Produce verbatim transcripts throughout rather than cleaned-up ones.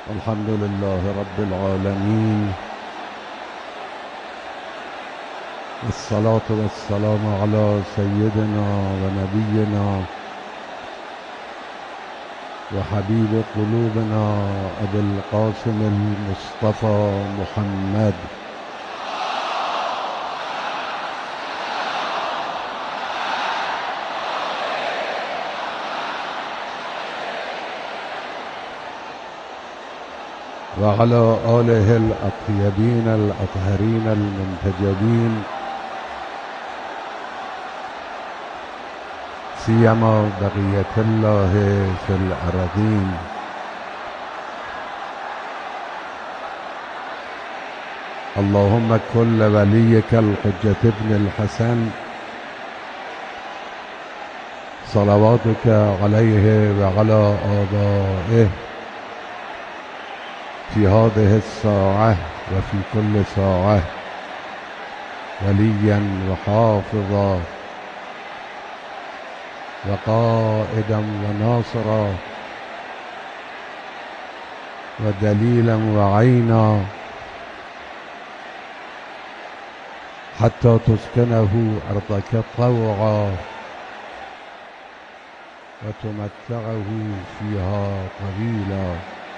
الحمد لله رب العالمين، والصلاة والسلام على سيدنا ونبينا وحبيب قلوبنا أبي القاسم المصطفى محمد وعلى آله الأطيبين الأطهرين المنتجبين، سيما بقية الله في الأرضين. اللهم كل وليك الحجة ابن الحسن صلواتك عليه وعلى آبائه في هذه الساعة وفي كل ساعة وليا وحافظا وقائدا وناصرا ودليلا وعينا، حتى تسكنه أرضك طوعا وتمتعه فيها طويلا.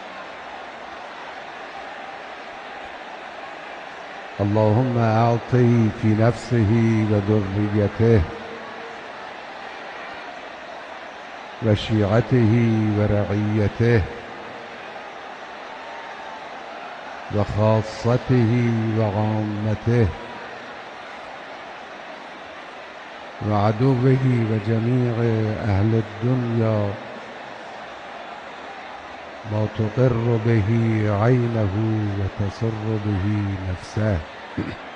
اللهم أعطي في نفسه وذريته وشيعته ورعيته وخاصته وعامته وعدوه وجميع أهل الدنيا ما تقر به عينه وتسر به نفسه.